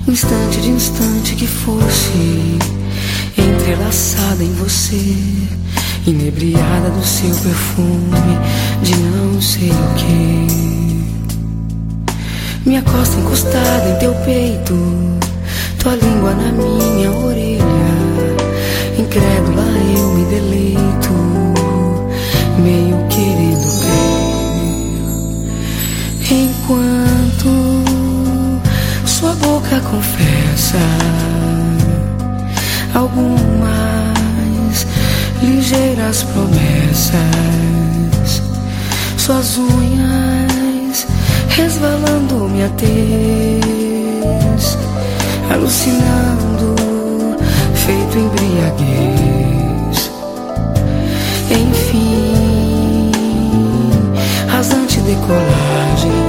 um instante de instante que fosse entrelaçada em você, inebriada do seu perfume de não sei o que. Minha costa encostada em teu peito, tua língua na minha orelha, incrédula eu me deleito, meio querendo ver, enquanto sua boca confessa algumas ligeiras promessas, suas unhas resvalando-me a tez, alucinando, feito embriaguez. Enfim, rasante decolagem,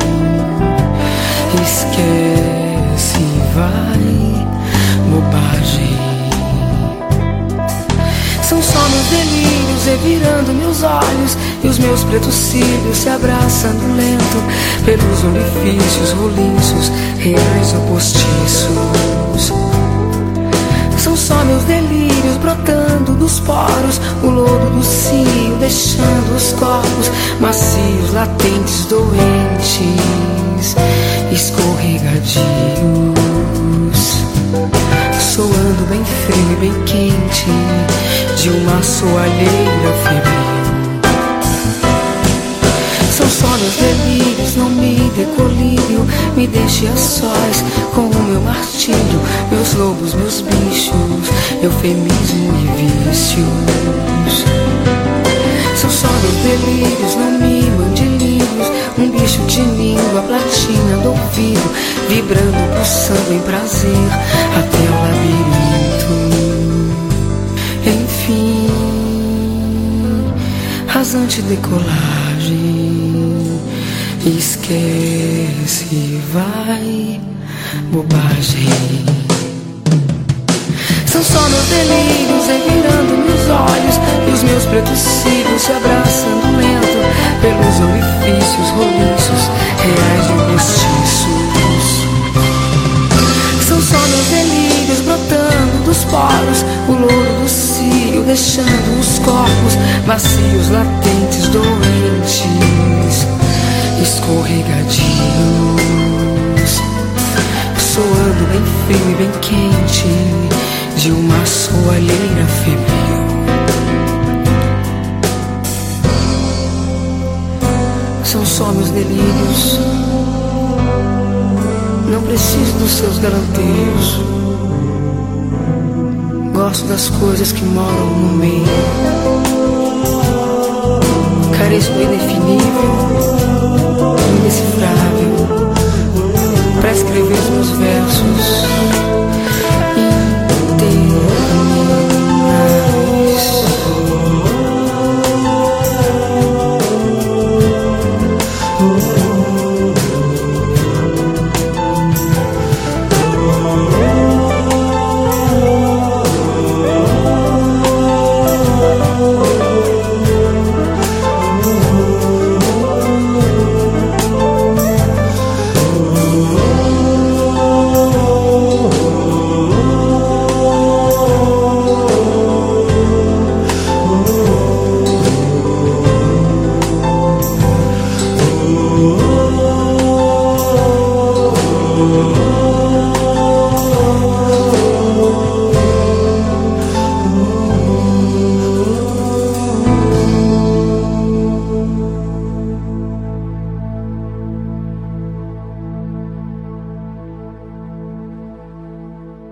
esquece, vai, bobagem. São só meus delírios revirando meus olhos, e os meus pretos cílios se abraçando lento pelos orifícios roliços, reais ou postiços. São só meus delírios brotando dos poros, o lodo do cio deixando os corpos macios, latentes, doentes, escorregadios, soando bem frio e bem quente de uma soalheira febril. São só meus delírios, não me dê colírio, me deixe a sós com o meu martírio, meus lobos, meus bichos, eufemismo e vícios. São só meus delírios, não me mande livros, um bicho de língua, platina do ouvido, vibrando, pulsando em prazer até o labirinto. Enfim, rasante decolagem, esquece, vai, bobagem. São só meus delírios revirando meus olhos, e os meus pretos cílios se abraçando lento pelos orifícios roliços, reais e postiços. São só meus delírios brotando dos poros, o louro do cio deixando os corpos macios, latentes, doentes, escorregadios, soando bem frio e bem quente de uma soalheira febril. São só meus delírios, não preciso dos seus galanteios, gosto das coisas que moram no meio, careço do indefinível, indecifrável, pra escrever